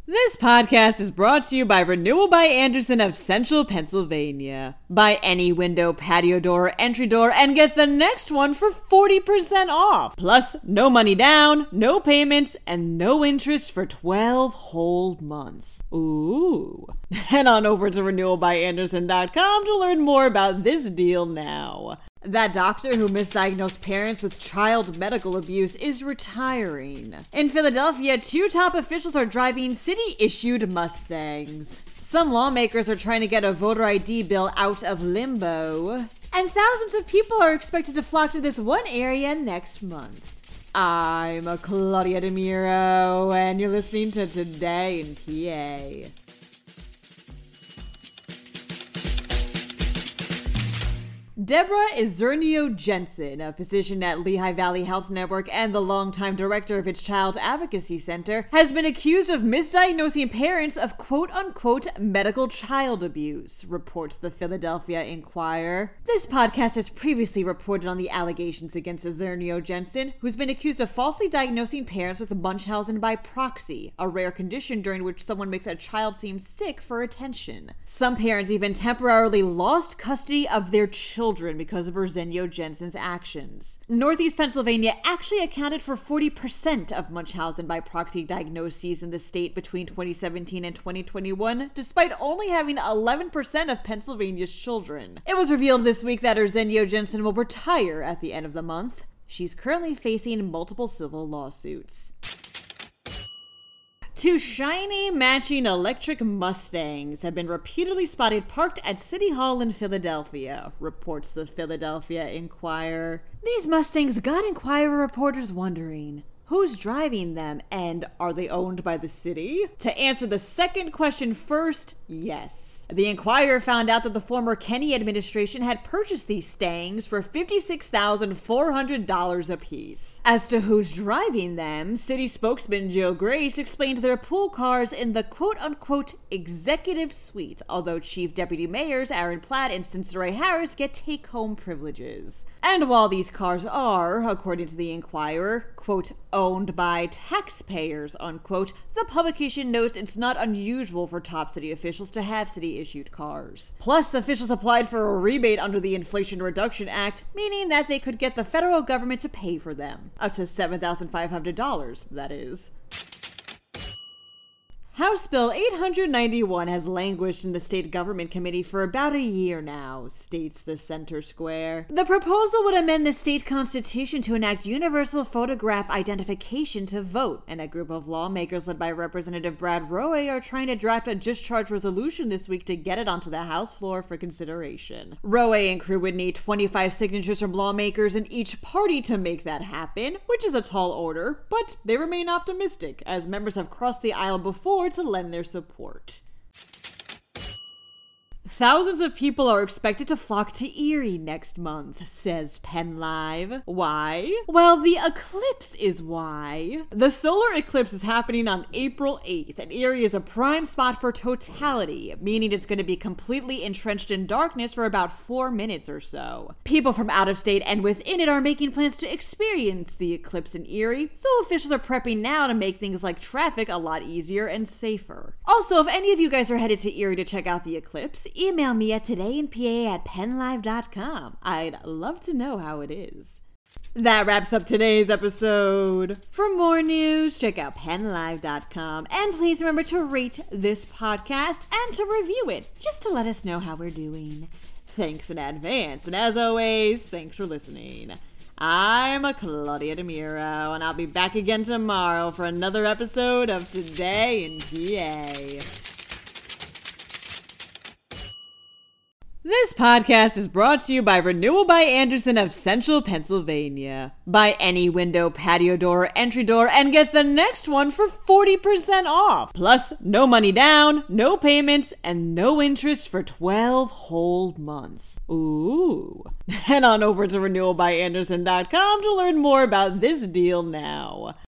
This podcast is brought to you by Renewal by Andersen of Central Pennsylvania. Buy any window, patio door, or entry door and get the next one for 40% off. Plus, no money down, no payments, and no interest for 12 whole months. Ooh. Head on over to renewalbyandersen.com to learn more about this deal now. That doctor who misdiagnosed parents with child medical abuse is retiring. In Philadelphia, 2 top officials are driving city-issued Mustangs. Some lawmakers are trying to get a voter ID bill out of limbo. And thousands of people are expected to flock to this one area next month. I'm Claudia DeMiro, and you're listening to Today in PA. Deborah Izernio Jensen, a physician at Lehigh Valley Health Network and the longtime director of its Child Advocacy Center, has been accused of misdiagnosing parents of quote-unquote medical child abuse, reports the Philadelphia Inquirer. This podcast has previously reported on the allegations against Izernio Jensen, who's been accused of falsely diagnosing parents with Munchausen by proxy, a rare condition during which someone makes a child seem sick for attention. Some parents even temporarily lost custody of their children because of Izernio Jensen's actions. Northeast Pennsylvania actually accounted for 40% of Munchausen by proxy diagnoses in the state between 2017 and 2021, despite only having 11% of Pennsylvania's children. It was revealed this week that Izernio Jensen will retire at the end of the month. She's currently facing multiple civil lawsuits. 2 shiny, matching electric Mustangs have been repeatedly spotted parked at City Hall in Philadelphia, reports the Philadelphia Inquirer. These Mustangs got Inquirer reporters wondering, who's driving them, and are they owned by the city? To answer the second question first, yes. The Inquirer found out that the former Kenney administration had purchased these Stangs for $56,400 apiece. As to who's driving them, city spokesman Joe Grace explained they're pool cars in the quote-unquote executive suite, although Chief Deputy Mayors Aaron Platt and Cincin Harris get take-home privileges. And while these cars are, according to the Inquirer, quote, owned by taxpayers, unquote, the publication notes it's not unusual for top city officials to have city-issued cars. Plus, officials applied for a rebate under the Inflation Reduction Act, meaning that they could get the federal government to pay for them. Up to $7,500, that is. House Bill 891 has languished in the state government committee for about a year now, states the Center Square. The proposal would amend the state constitution to enact universal photograph identification to vote, and a group of lawmakers led by Representative Brad Rowe are trying to draft a discharge resolution this week to get it onto the House floor for consideration. Rowe and crew would need 25 signatures from lawmakers in each party to make that happen, which is a tall order, but they remain optimistic, as members have crossed the aisle before to lend their support. Thousands of people are expected to flock to Erie next month, says PennLive. Why? Well, the eclipse is why. The solar eclipse is happening on April 8th, and Erie is a prime spot for totality, meaning it's going to be completely entrenched in darkness for about 4 minutes or so. People from out of state and within it are making plans to experience the eclipse in Erie, so officials are prepping now to make things like traffic a lot easier and safer. Also, if any of you guys are headed to Erie to check out the eclipse, email me at todayinpa@pennlive.com. I'd love to know how it is. That wraps up today's episode. For more news, check out pennlive.com. And please remember to rate this podcast and to review it, just to let us know how we're doing. Thanks in advance. And as always, thanks for listening. I'm Claudia DeMiro, and I'll be back again tomorrow for another episode of Today in PA. This podcast is brought to you by Renewal by Andersen of Central Pennsylvania. Buy any window, patio door, or entry door and get the next one for 40% off. Plus, no money down, no payments, and no interest for 12 whole months. Ooh. Head on over to renewalbyandersen.com to learn more about this deal now.